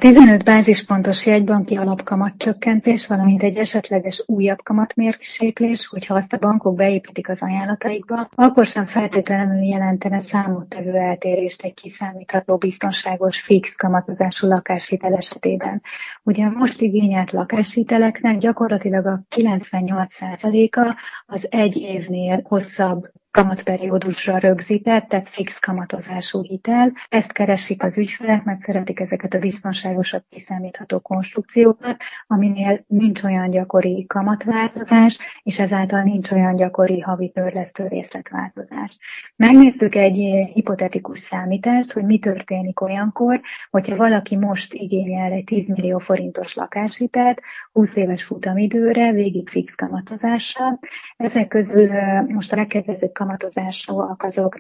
15 bázispontos jegybanki alapkamatcsökkentés, valamint egy esetleges újabb kamatmérséklés, hogyha azt a bankok beépítik az ajánlataikba, akkor sem feltétlenül jelentene számottevő eltérést egy kiszámítható, biztonságos, fix kamatozású lakáshitel esetében. Ugye most igényelt lakáshiteleknek gyakorlatilag a 98%-a az egy évnél hosszabb kamatperiódusra rögzített, tehát fix kamatozású hitel. Ezt keresik az ügyfelek, mert szeretik ezeket a biztonságosabb, kiszámítható konstrukciókat, aminél nincs olyan gyakori kamatváltozás, és ezáltal nincs olyan gyakori havi törlesztő részletváltozás. Megnéztük egy hipotetikus számítást, hogy mi történik olyankor, hogyha valaki most igényel egy 10 millió forintos lakáshitelt, 20 éves futamidőre, végig fix kamatozással. Ezek közül most a legkedvezőbb kamatozásúak azok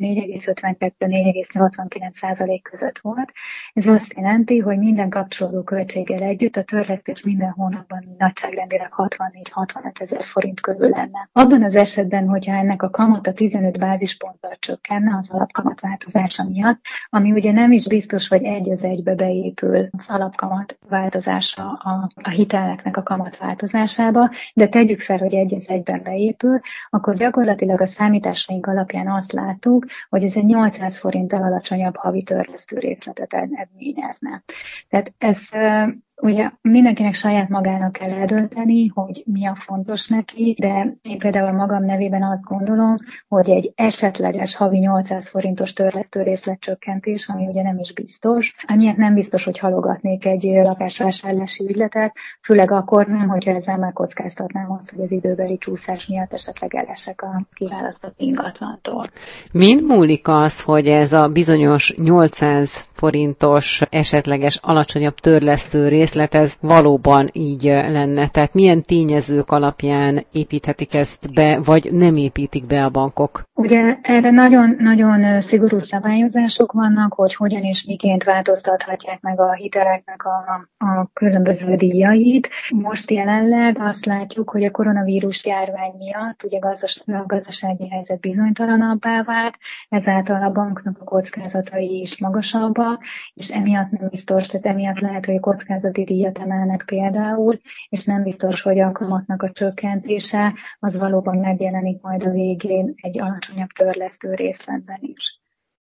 4,52-4,89% között volt. Ez azt jelenti, hogy minden kapcsolódó költséggel együtt a törlesztés minden hónapban nagyságrendileg 64-65 ezer forint körül lenne. Abban az esetben, hogyha ennek a kamata 15 bázisponttal csökkenne az alapkamat változása miatt, ami ugye nem is biztos, hogy egy az egybe beépül az alapkamat változása a hiteleknek a kamat változásába, de tegyük fel, hogy egy az egyben beépül, akkor gyakorlatilag a számításaink alapján azt láttuk, hogy ez egy 800 forinttal alacsonyabb havi törlesztő részletet eredményezne. Tehát ez ugye mindenkinek saját magának kell eldönteni, hogy mi a fontos neki, de én például magam nevében azt gondolom, hogy egy esetleges havi 800 forintos törlesztő részletcsökkentés, ami ugye nem is biztos, amiért nem biztos, hogy halogatnék egy lakásvásárlási ügyletet, főleg akkor nem, hogyha ezzel megkockáztatnám azt, hogy az időbeli csúszás miatt esetleg elesek a kiválasztott ingatlantól. Mind múlik az, hogy ez a bizonyos 800 forintos esetleges alacsonyabb törlesztő részlet, ez valóban így lenne? Tehát milyen tényezők alapján építhetik ezt be, vagy nem építik be a bankok? Ugye erre nagyon szigorú szabályozások vannak, hogy hogyan és miként változtathatják meg a hiteleknek a különböző díjait. Most jelenleg azt látjuk, hogy a koronavírus járvány miatt ugye a gazdasági helyzet bizonytalanabbá vált, ezáltal a banknak a kockázatai is magasabbak, és emiatt nem biztos, tehát emiatt lehet, hogy a kockázati díjat emelnek például, és nem biztos, hogy a kamatnak a csökkentése az valóban megjelenik majd a végén egy alacsonyabb törlesztő részletben is.